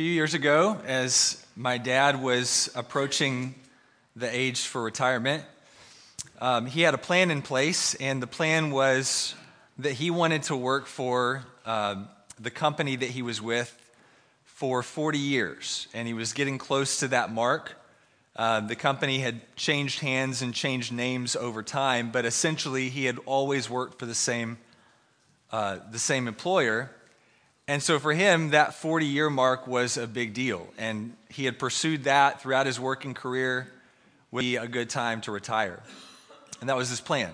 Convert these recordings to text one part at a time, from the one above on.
few years ago, as my dad was approaching the age for retirement, he had a plan in place, and the plan was that he wanted to work for the company that he was with for 40 years, and he was getting close to that mark. The company had changed hands and changed names over time, but essentially he had always worked for the same employer. And so for him, that 40-year mark was a big deal, and he had pursued that throughout his working career. Would be a good time to retire, and that was his plan.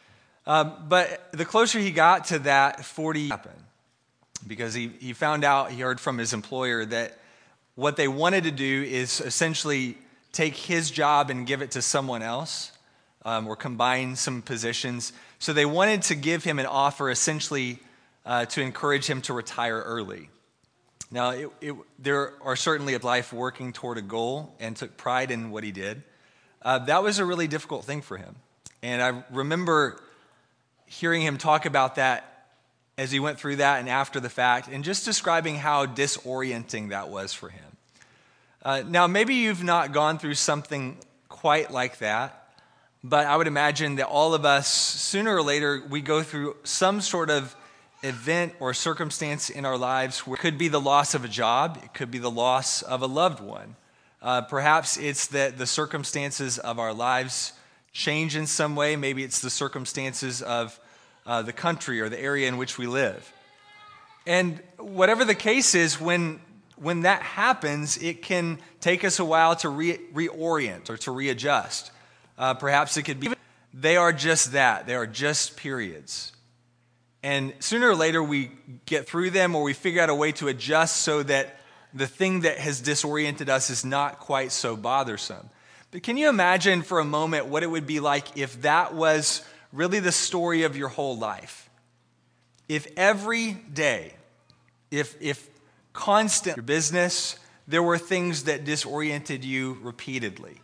But the closer he got to that 40 happened, because he found out, he heard from his employer that what they wanted to do is essentially take his job and give it to someone else, or combine some positions. So they wanted to give him an offer essentially to encourage him to retire early. Now, there are certainly a life working toward a goal and took pride in what he did. That was a really difficult thing for him. And I remember hearing him talk about that as he went through that and after the fact, and just describing how disorienting that was for him. Now, maybe you've not gone through something quite like that, but I would imagine that all of us, sooner or later, we go through some sort of event or circumstance in our lives where it could be the loss of a job, it could be the loss of a loved one. Perhaps it's that the circumstances of our lives change in some way. Maybe it's the circumstances of the country or the area in which we live. And whatever the case is, when that happens, it can take us a while to reorient or to readjust. Perhaps it could be, they are just that. They are just periods. And sooner or later we get through them, or we figure out a way to adjust so that the thing that has disoriented us is not quite so bothersome. But can you imagine for a moment what it would be like if that was really the story of your whole life? If every day, if constant your business, there were things that disoriented you repeatedly.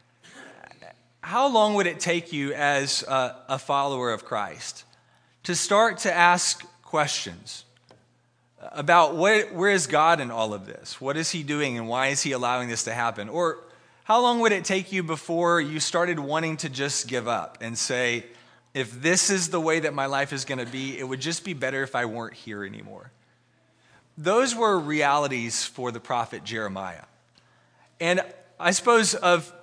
How long would it take you as a follower of Christ to start to ask questions about where is God in all of this? What is he doing, and why is he allowing this to happen? Or how long would it take you before you started wanting to just give up and say, if this is the way that my life is going to be, it would just be better if I weren't here anymore? Those were realities for the prophet Jeremiah. And I suppose of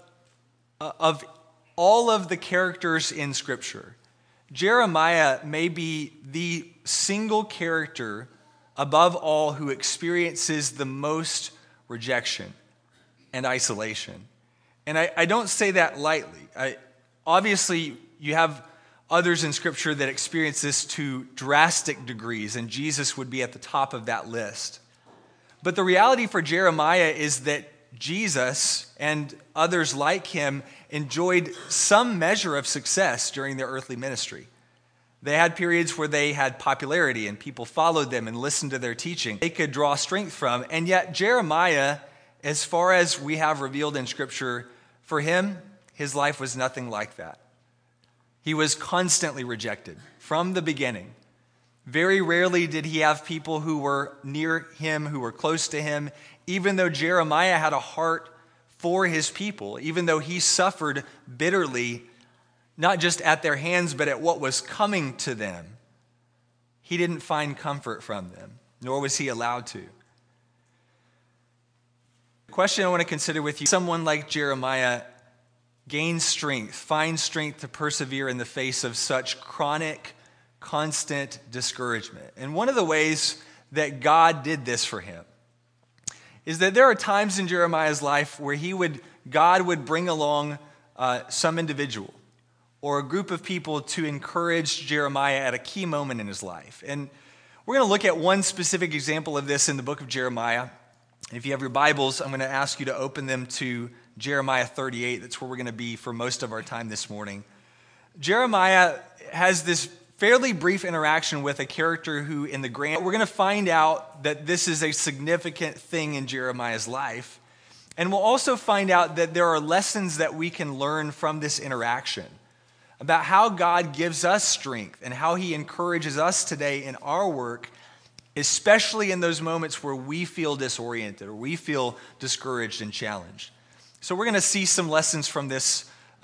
all of the characters in Scripture, Jeremiah may be the single character above all who experiences the most rejection and isolation. And I don't say that lightly. Obviously, you have others in Scripture that experience this to drastic degrees, and Jesus would be at the top of that list. But the reality for Jeremiah is that Jesus and others like him enjoyed some measure of success during their earthly ministry. They had periods where they had popularity and people followed them and listened to their teaching. They could draw strength from. And yet Jeremiah, as far as we have revealed in Scripture, for him, his life was nothing like that. He was constantly rejected from the beginning. Very rarely did he have people who were near him, who were close to him, even though Jeremiah had a heart for his people, even though he suffered bitterly, not just at their hands, but at what was coming to them. He didn't find comfort from them, nor was he allowed to. The question I want to consider with you, someone like Jeremiah gains strength, finds strength to persevere in the face of such chronic, constant discouragement. And one of the ways that God did this for him is that there are times in Jeremiah's life where God would bring along some individual or a group of people to encourage Jeremiah at a key moment in his life. And we're going to look at one specific example of this in the book of Jeremiah. If you have your Bibles, I'm going to ask you to open them to Jeremiah 38. That's where we're going to be for most of our time this morning. Jeremiah has this fairly brief interaction with a character who we're going to find out that this is a significant thing in Jeremiah's life. And we'll also find out that there are lessons that we can learn from this interaction about how God gives us strength and how he encourages us today in our work especially in those moments where we feel disoriented or we feel discouraged and challenged. So we're going to see some lessons from this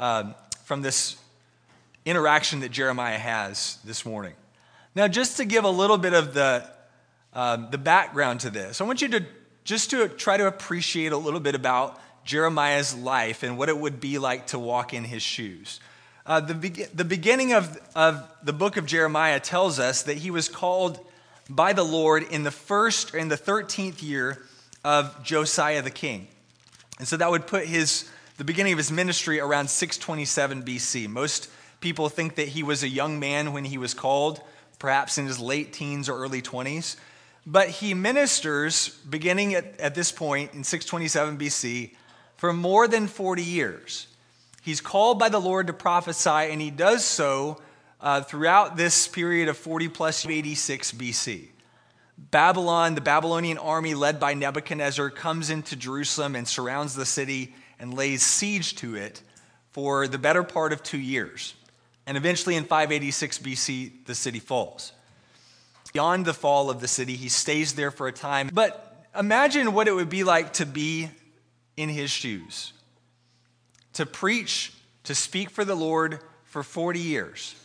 interaction that Jeremiah has this morning. Now, just to give a little bit of the background to this, I want you to try to appreciate a little bit about Jeremiah's life and what it would be like to walk in his shoes. The beginning of the book of Jeremiah tells us that he was called by the Lord in the 13th year of Josiah the king. And so that would put the beginning of his ministry around 627 BC. Most people think that he was a young man when he was called, perhaps in his late teens or early 20s. But he ministers, beginning at this point in 627 BC, for more than 40 years. He's called by the Lord to prophesy, and he does so throughout this period of 40 plus 86 BC. Babylon, the Babylonian army led by Nebuchadnezzar, comes into Jerusalem and surrounds the city and lays siege to it for the better part of 2 years. And eventually in 586 BC, the city falls. Beyond the fall of the city, he stays there for a time. But imagine what it would be like to be in his shoes, to preach, to speak for the Lord for 40 years.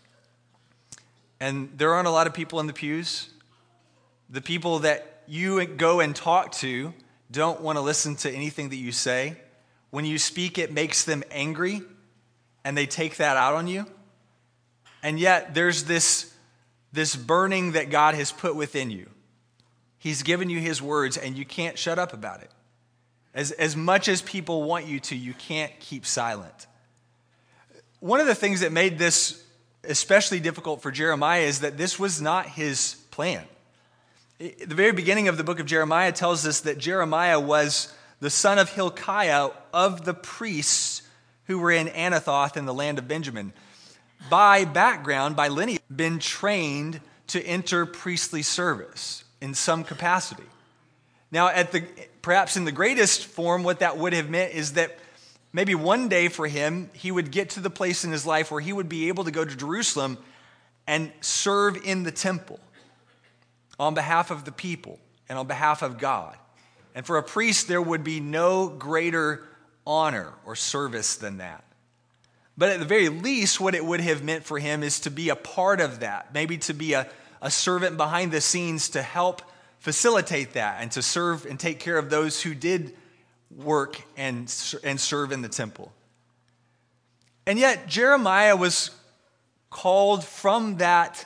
And there aren't a lot of people in the pews. The people that you go and talk to don't want to listen to anything that you say. When you speak, it makes them angry, and they take that out on you. And yet there's this burning that God has put within you. He's given you his words, and you can't shut up about it. As much as people want you to, you can't keep silent. One of the things that made this especially difficult for Jeremiah is that this was not his plan. The very beginning of the book of Jeremiah tells us that Jeremiah was the son of Hilkiah of the priests who were in Anathoth in the land of Benjamin. By background, by lineage, been trained to enter priestly service in some capacity. Now, perhaps in the greatest form, what that would have meant is that maybe one day for him, he would get to the place in his life where he would be able to go to Jerusalem and serve in the temple on behalf of the people and on behalf of God. And for a priest, there would be no greater honor or service than that. But at the very least, what it would have meant for him is to be a part of that, maybe to be a servant behind the scenes to help facilitate that and to serve and take care of those who did work and serve in the temple. And yet Jeremiah was called from that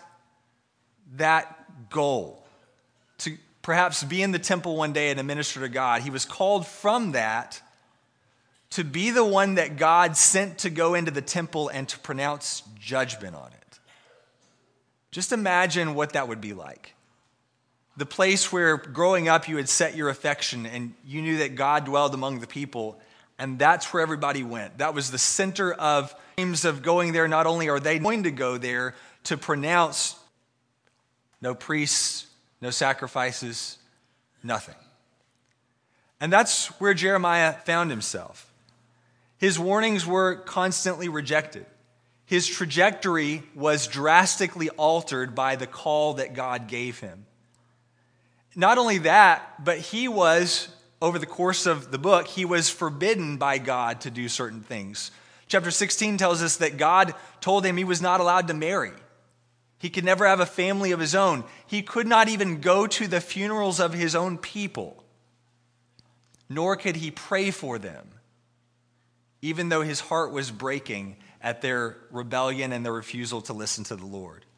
goal to perhaps be in the temple one day and to minister to God. He was called from that to be the one that God sent to go into the temple and to pronounce judgment on it. Just imagine what that would be like. The place where growing up you had set your affection and you knew that God dwelled among the people, and that's where everybody went. That was the center of dreams of going there. Not only are they going to go there to pronounce no priests, no sacrifices, nothing. And that's where Jeremiah found himself. His warnings were constantly rejected. His trajectory was drastically altered by the call that God gave him. Not only that, but he was, over the course of the book, he was forbidden by God to do certain things. Chapter 16 tells us that God told him he was not allowed to marry. He could never have a family of his own. He could not even go to the funerals of his own people, nor could he pray for them, even though his heart was breaking at their rebellion and their refusal to listen to the Lord.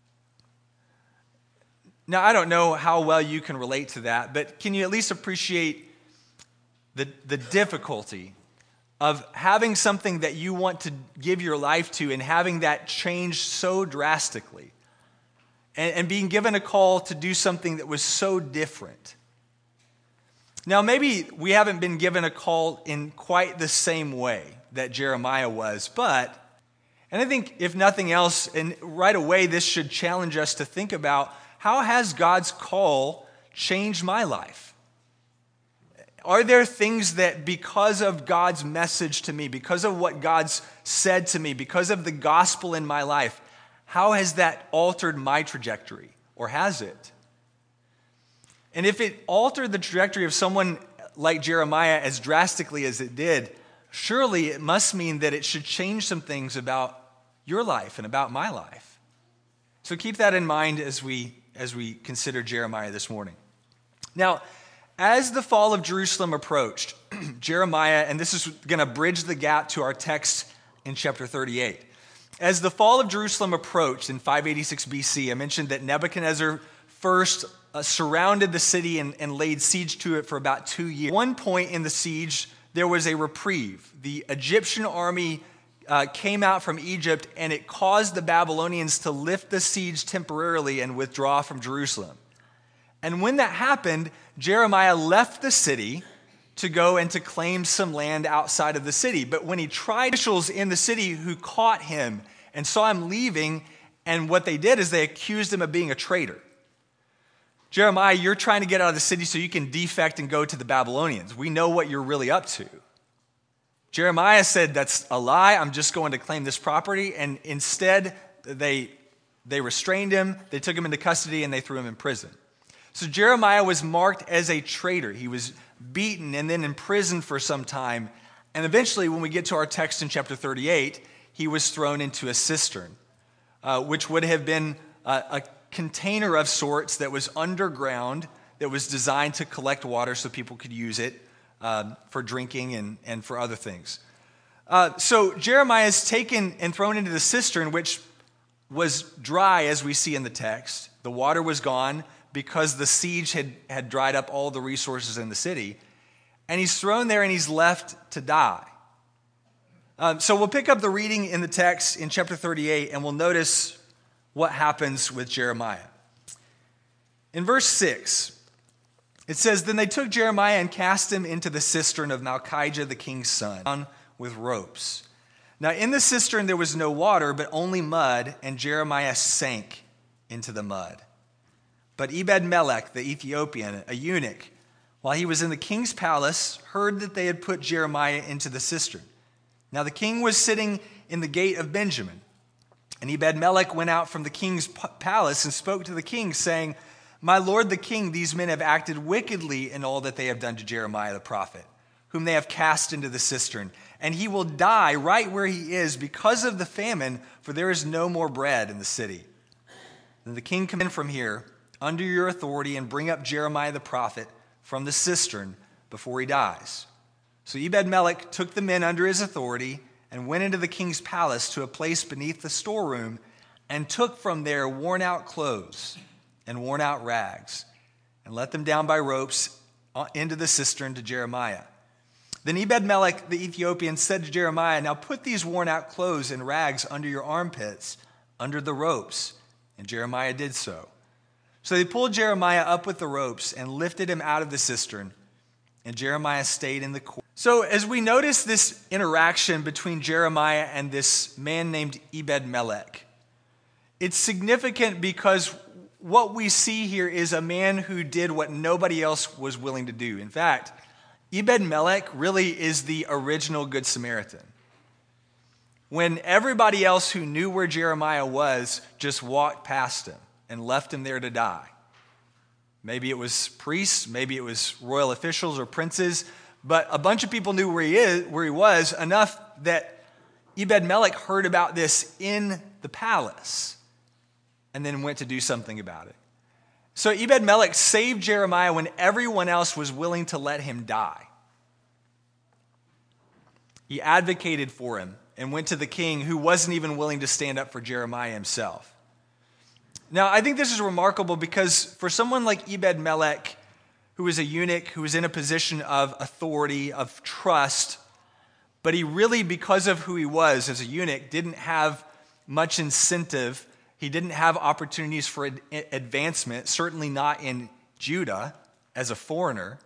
Now, I don't know how well you can relate to that, but can you at least appreciate the difficulty of having something that you want to give your life to and having that change so drastically and being given a call to do something that was so different? Now, maybe we haven't been given a call in quite the same way that Jeremiah was, and I think if nothing else, and right away this should challenge us to think about, how has God's call changed my life? Are there things that because of God's message to me, because of what God's said to me, because of the gospel in my life, how has that altered my trajectory? Or has it? And if it altered the trajectory of someone like Jeremiah as drastically as it did, surely it must mean that it should change some things about your life and about my life. So keep that in mind as we consider Jeremiah this morning. Now, as the fall of Jerusalem approached, Jeremiah, and this is going to bridge the gap to our text in chapter 38. As the fall of Jerusalem approached in 586 BC, I mentioned that Nebuchadnezzar first surrounded the city and laid siege to it for about 2 years. At one point in the siege, there was a reprieve. The Egyptian army came out from Egypt, and it caused the Babylonians to lift the siege temporarily and withdraw from Jerusalem. And when that happened, Jeremiah left the city to go and to claim some land outside of the city. But when he tried, officials in the city who caught him and saw him leaving, and what they did is they accused him of being a traitor. Jeremiah, you're trying to get out of the city so you can defect and go to the Babylonians. We know what you're really up to. Jeremiah said, that's a lie. I'm just going to claim this property. And instead, they restrained him, they took him into custody, and they threw him in prison. So Jeremiah was marked as a traitor. He was beaten and then imprisoned for some time. And eventually, when we get to our text in chapter 38, he was thrown into a cistern, which would have been a container of sorts that was underground, that was designed to collect water so people could use it for drinking and for other things. So Jeremiah is taken and thrown into the cistern, which was dry, as we see in the text. The water was gone because the siege had dried up all the resources in the city. And he's thrown there and he's left to die. So we'll pick up the reading in the text in chapter 38, and we'll notice what happens with Jeremiah. In verse 6, it says, Then they took Jeremiah and cast him into the cistern of Malchijah the king's son with ropes. Now in the cistern there was no water, but only mud, and Jeremiah sank into the mud. But Ebed-Melech the Ethiopian, a eunuch, while he was in the king's palace, heard that they had put Jeremiah into the cistern. Now the king was sitting in the gate of Benjamin. And Ebed-Melech went out from the king's palace and spoke to the king, saying, My lord the king, these men have acted wickedly in all that they have done to Jeremiah the prophet, whom they have cast into the cistern. And he will die right where he is because of the famine, for there is no more bread in the city. Then the king come in from here, under your authority, and bring up Jeremiah the prophet from the cistern before he dies. So Ebed-Melech took the men under his authority and went into the king's palace to a place beneath the storeroom, and took from there worn-out clothes and worn-out rags, and let them down by ropes into the cistern to Jeremiah. Then Ebed-Melech the Ethiopian said to Jeremiah, Now put these worn-out clothes and rags under your armpits, under the ropes. And Jeremiah did so. So they pulled Jeremiah up with the ropes and lifted him out of the cistern, and Jeremiah stayed in the court. So as we notice this interaction between Jeremiah and this man named Ebed-Melech, it's significant because what we see here is a man who did what nobody else was willing to do. In fact, Ebed-Melech really is the original Good Samaritan. When everybody else who knew where Jeremiah was just walked past him and left him there to die. Maybe it was priests, maybe it was royal officials or princes, but a bunch of people knew where he was, enough that Ebed-Melech heard about this in the palace and then went to do something about it. So Ebed-Melech saved Jeremiah when everyone else was willing to let him die. He advocated for him and went to the king, who wasn't even willing to stand up for Jeremiah himself. Now, I think this is remarkable because for someone like Ebed-Melech, who was a eunuch, who was in a position of authority, of trust, but he really, because of who he was as a eunuch, didn't have much incentive. He didn't have opportunities for advancement, certainly not in Judah as a foreigner,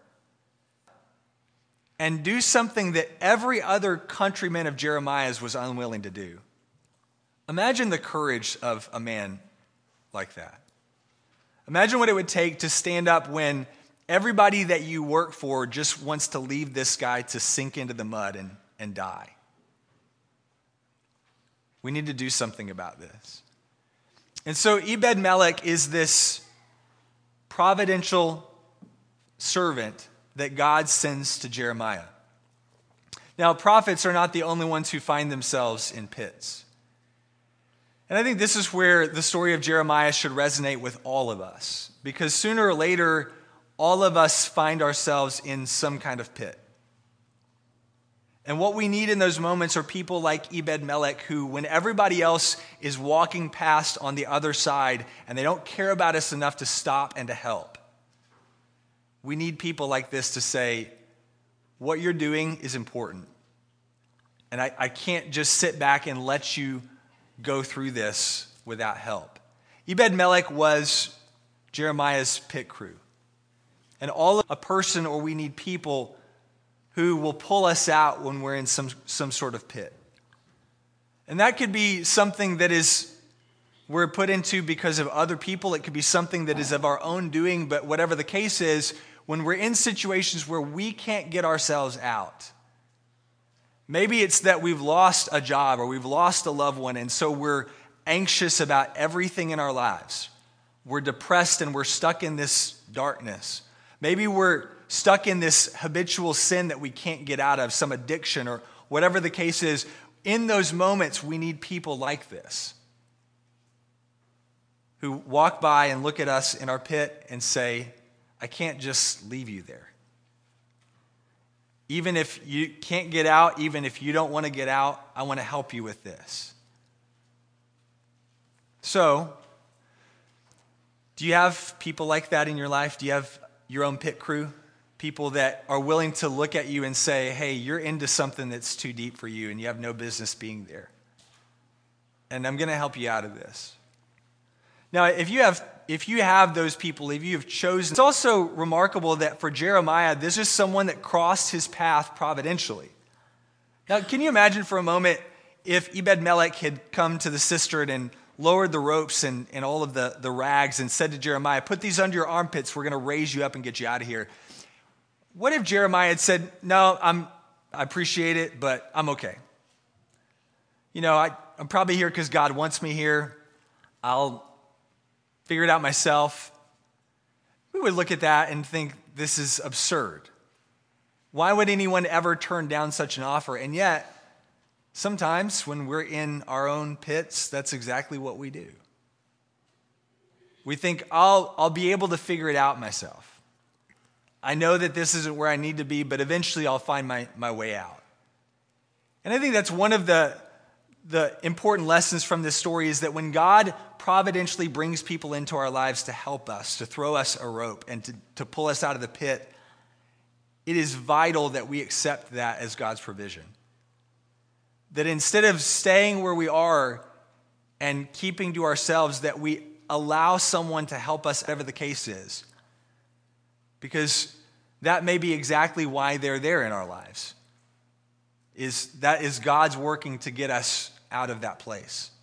and do something that every other countryman of Jeremiah's was unwilling to do. Imagine the courage of a man like that. Imagine what it would take to stand up when everybody that you work for just wants to leave this guy to sink into the mud and die. We need to do something about this. And so Ebed-Melech is this providential servant that God sends to Jeremiah. Now, prophets are not the only ones who find themselves in pits. And I think this is where the story of Jeremiah should resonate with all of us, because sooner or later, all of us find ourselves in some kind of pit. And what we need in those moments are people like Ebed-Melech, who, when everybody else is walking past on the other side and they don't care about us enough to stop and to help, we need people like this to say, what you're doing is important. And I can't just sit back and let you go through this without help. Ebed-Melech was Jeremiah's pit crew. And a person, or we need people who will pull us out when we're in some sort of pit. And that could be something that we're put into because of other people. It could be something that is of our own doing, but whatever the case is, when we're in situations where we can't get ourselves out, maybe it's that we've lost a job or we've lost a loved one, and so we're anxious about everything in our lives. We're depressed and we're stuck in this darkness. Maybe we're stuck in this habitual sin that we can't get out of, some addiction or whatever the case is. In those moments, we need people like this who walk by and look at us in our pit and say, I can't just leave you there. Even if you can't get out, even if you don't want to get out, I want to help you with this. So, do you have people like that in your life? Do you have your own pit crew? People that are willing to look at you and say, hey, you're into something that's too deep for you and you have no business being there. And I'm going to help you out of this. Now, if you have those people, if you have chosen, it's also remarkable that for Jeremiah, this is someone that crossed his path providentially. Now, can you imagine for a moment if Ebed-Melech had come to the cistern and lowered the ropes and all of the rags and said to Jeremiah, put these under your armpits, we're going to raise you up and get you out of here. What if Jeremiah had said, no, I appreciate it, but I'm okay. I'm probably here because God wants me here. I'll figure it out myself. We would look at that and think this is absurd. Why would anyone ever turn down such an offer? And yet, sometimes when we're in our own pits, that's exactly what we do. We think, I'll be able to figure it out myself. I know that this isn't where I need to be, but eventually I'll find my way out. And I think that's one of the important lessons from this story is that when God providentially brings people into our lives to help us, to throw us a rope and to pull us out of the pit, it is vital that we accept that as God's provision. That instead of staying where we are and keeping to ourselves, that we allow someone to help us, whatever the case is. Because that may be exactly why they're there in our lives. That is God's working to get us out of that place.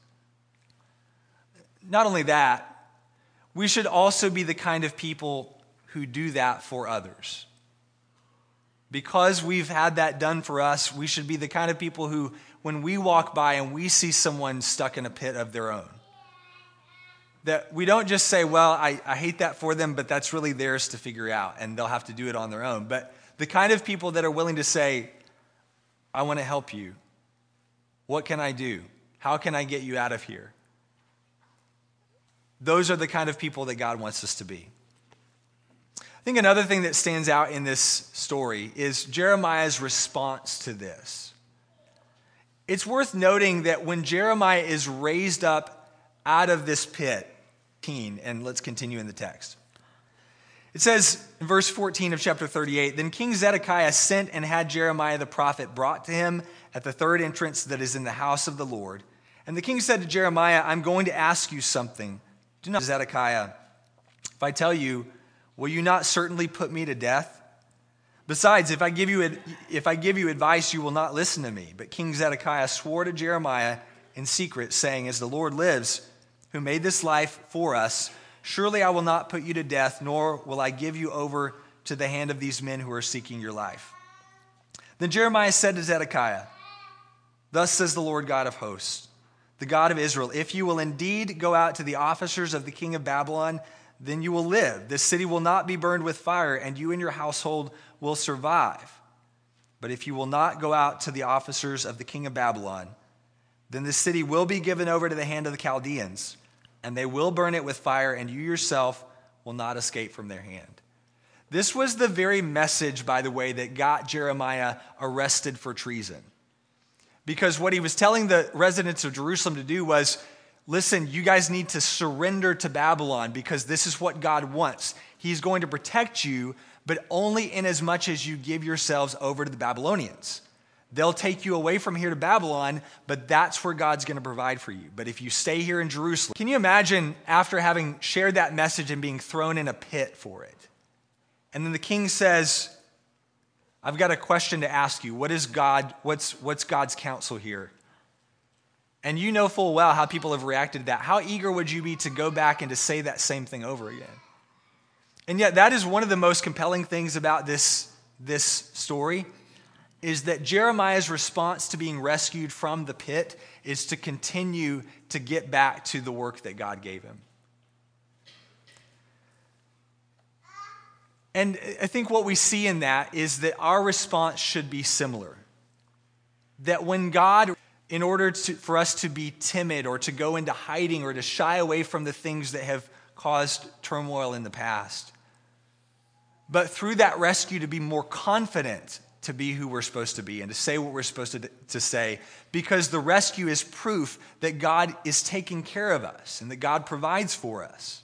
Not only that, we should also be the kind of people who do that for others. Because we've had that done for us, we should be the kind of people who, when we walk by and we see someone stuck in a pit of their own, that we don't just say, well, I hate that for them, but that's really theirs to figure out, and they'll have to do it on their own. But the kind of people that are willing to say, I want to help you. What can I do? How can I get you out of here? Those are the kind of people that God wants us to be. I think another thing that stands out in this story is Jeremiah's response to this. It's worth noting that when Jeremiah is raised up out of this pit, and let's continue in the text. It says in verse 14 of chapter 38, then King Zedekiah sent and had Jeremiah the prophet brought to him at the third entrance that is in the house of the Lord. And the king said to Jeremiah, I'm going to ask you something. Do not, Zedekiah, if I tell you, will you not certainly put me to death? Besides, if I give you advice, you will not listen to me. But King Zedekiah swore to Jeremiah in secret, saying, as the Lord lives, who made this life for us, surely I will not put you to death, nor will I give you over to the hand of these men who are seeking your life. Then Jeremiah said to Zedekiah, thus says the Lord God of hosts, the God of Israel, if you will indeed go out to the officers of the king of Babylon, then you will live. This city will not be burned with fire, and you and your household will survive. But if you will not go out to the officers of the king of Babylon, then the city will be given over to the hand of the Chaldeans, and they will burn it with fire, and you yourself will not escape from their hand. This was the very message, by the way, that got Jeremiah arrested for treason. Because what he was telling the residents of Jerusalem to do was, listen, you guys need to surrender to Babylon because this is what God wants. He's going to protect you, but only in as much as you give yourselves over to the Babylonians. They'll take you away from here to Babylon, but that's where God's going to provide for you. But if you stay here in Jerusalem, can you imagine after having shared that message and being thrown in a pit for it? And then the king says, I've got a question to ask you. What's God's counsel here? And you know full well how people have reacted to that. How eager would you be to go back and to say that same thing over again? And yet that is one of the most compelling things about this story, is that Jeremiah's response to being rescued from the pit is to continue to get back to the work that God gave him. And I think what we see in that is that our response should be similar. That when God, in order for us to be timid or to go into hiding or to shy away from the things that have caused turmoil in the past, but through that rescue to be more confident to be who we're supposed to be and to say what we're supposed to say, because the rescue is proof that God is taking care of us and that God provides for us.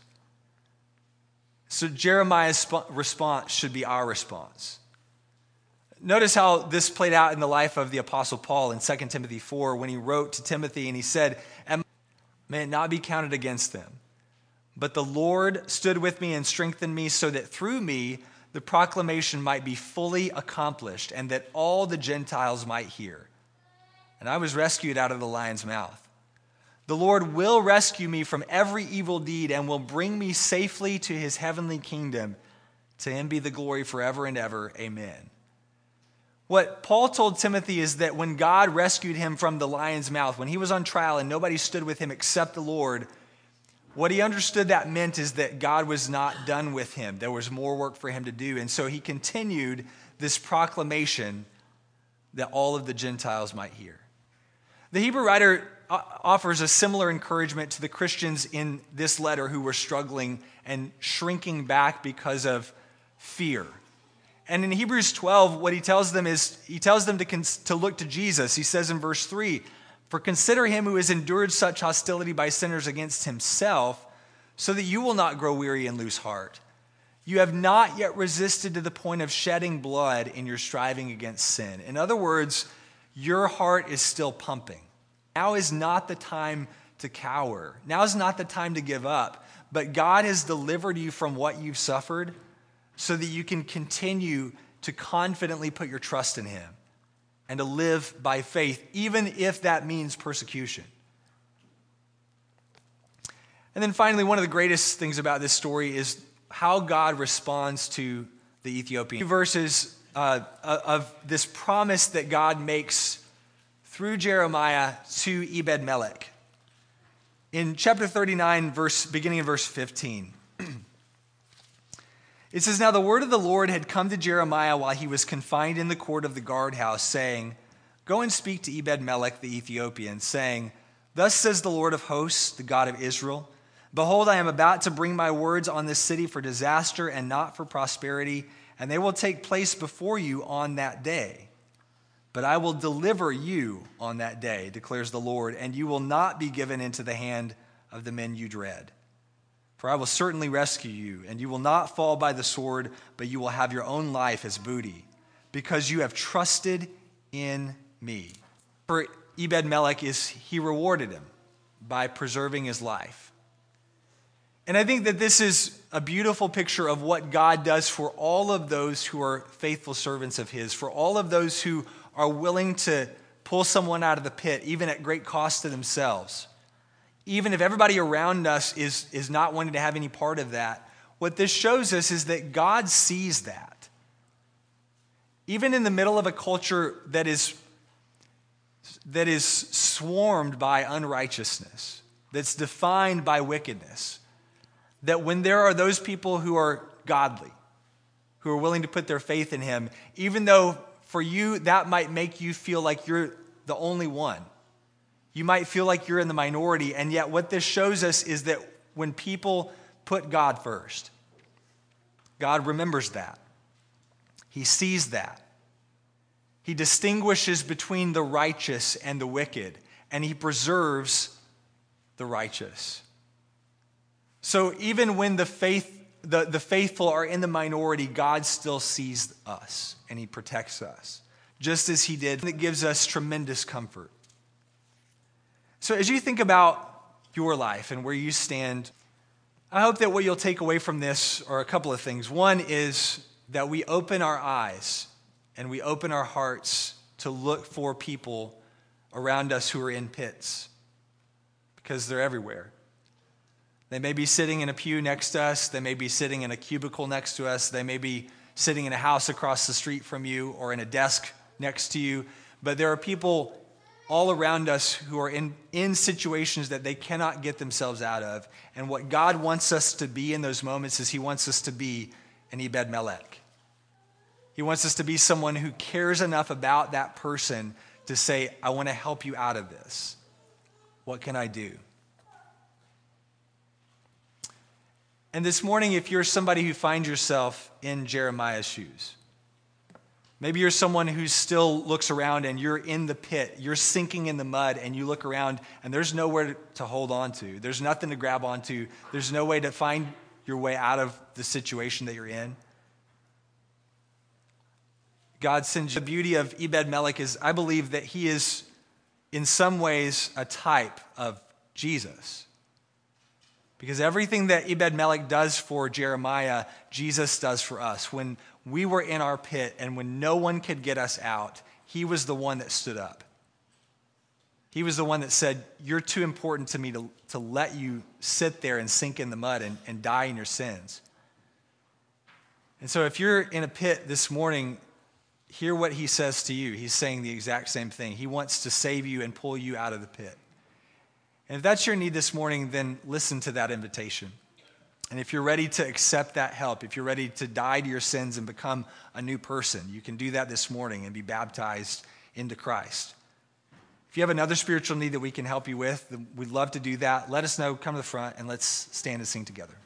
So Jeremiah's response should be our response. Notice how this played out in the life of the Apostle Paul in 2 Timothy 4 when he wrote to Timothy and he said, "And may it not be counted against them. But the Lord stood with me and strengthened me so that through me the proclamation might be fully accomplished and that all the Gentiles might hear. And I was rescued out of the lion's mouth. The Lord will rescue me from every evil deed and will bring me safely to his heavenly kingdom. To him be the glory forever and ever. Amen." What Paul told Timothy is that when God rescued him from the lion's mouth, when he was on trial and nobody stood with him except the Lord, what he understood that meant is that God was not done with him. There was more work for him to do. And so he continued this proclamation that all of the Gentiles might hear. The Hebrew writer offers a similar encouragement to the Christians in this letter who were struggling and shrinking back because of fear. And in Hebrews 12, what he tells them is, he tells them to look to Jesus. He says in verse 3, "For consider him who has endured such hostility by sinners against himself, so that you will not grow weary and lose heart. You have not yet resisted to the point of shedding blood in your striving against sin." In other words, your heart is still pumping. Now is not the time to cower. Now is not the time to give up. But God has delivered you from what you've suffered so that you can continue to confidently put your trust in him and to live by faith, even if that means persecution. And then finally, one of the greatest things about this story is how God responds to the Ethiopian. 2 verses of this promise that God makes through Jeremiah to Ebed-Melech. In chapter 39, beginning in verse 15, it says, "Now the word of the Lord had come to Jeremiah while he was confined in the court of the guardhouse, saying, 'Go and speak to Ebed-Melech the Ethiopian, saying, Thus says the Lord of hosts, the God of Israel, Behold, I am about to bring my words on this city for disaster and not for prosperity, and they will take place before you on that day. But I will deliver you on that day, declares the Lord, and you will not be given into the hand of the men you dread. For I will certainly rescue you, and you will not fall by the sword, but you will have your own life as booty, because you have trusted in me.'" For Ebed-Melech he rewarded him by preserving his life. And I think that this is a beautiful picture of what God does for all of those who are faithful servants of his, for all of those who are willing to pull someone out of the pit, even at great cost to themselves. Even if everybody around us is not wanting to have any part of that, what this shows us is that God sees that. Even in the middle of a culture that is swarmed by unrighteousness, that's defined by wickedness, that when there are those people who are godly, who are willing to put their faith in him, even though for you that might make you feel like you're the only one. You might feel like you're in the minority, and yet what this shows us is that when people put God first, God remembers that. He sees that. He distinguishes between the righteous and the wicked, and he preserves the righteous. So even when the faithful are in the minority, God still sees us, and he protects us, just as he did. It gives us tremendous comfort. So as you think about your life and where you stand, I hope that what you'll take away from this are a couple of things. One is that we open our eyes and we open our hearts to look for people around us who are in pits, because they're everywhere. They may be sitting in a pew next to us. They may be sitting in a cubicle next to us. They may be sitting in a house across the street from you or in a desk next to you. But there are people all around us who are in situations that they cannot get themselves out of. And what God wants us to be in those moments is he wants us to be an Ebed Melech. He wants us to be someone who cares enough about that person to say, I want to help you out of this. What can I do? And this morning, if you're somebody who finds yourself in Jeremiah's shoes, maybe you're someone who still looks around and you're in the pit, you're sinking in the mud, and you look around and there's nowhere to hold on to. There's nothing to grab onto. There's no way to find your way out of the situation that you're in. God sends you. The beauty of Ebed Melech is I believe that he is in some ways a type of Jesus. Because everything that Ebed Melech does for Jeremiah, Jesus does for us. When we were in our pit and when no one could get us out, he was the one that stood up. He was the one that said, you're too important to me to let you sit there and sink in the mud and die in your sins. And so if you're in a pit this morning, hear what he says to you. He's saying the exact same thing. He wants to save you and pull you out of the pit. And if that's your need this morning, then listen to that invitation. And if you're ready to accept that help, if you're ready to die to your sins and become a new person, you can do that this morning and be baptized into Christ. If you have another spiritual need that we can help you with, we'd love to do that. Let us know. Come to the front and let's stand and sing together.